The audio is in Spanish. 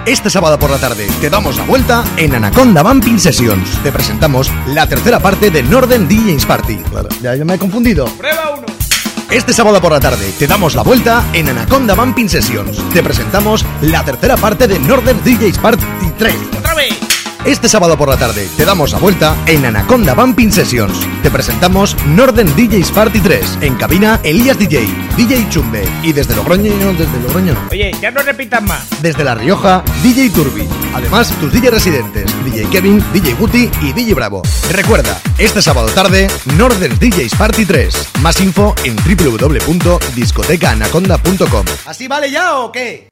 Este sábado por la tarde te damos la vuelta en Anaconda Bumping Sessions. Te presentamos la tercera parte de Northern DJs Party. Claro, ya me he confundido. ¡Prueba uno! Este sábado por la tarde te damos la vuelta en Anaconda Bumping Sessions. Te presentamos la tercera parte de Northern DJs Party 3. ¡Otra vez! Este sábado por la tarde te damos la vuelta en Anaconda Bumping Sessions. Te presentamos Northern DJs Party 3. En cabina Elías DJ, DJ Chumbe y desde Logroño no. Oye, ya no repitas más. Desde La Rioja, DJ Turbi. Además, tus DJ residentes, DJ Kevin, DJ Guti y DJ Bravo. Recuerda, este sábado tarde, Northern DJs Party 3. Más info en www.discotecaanaconda.com. ¿Así vale ya o qué?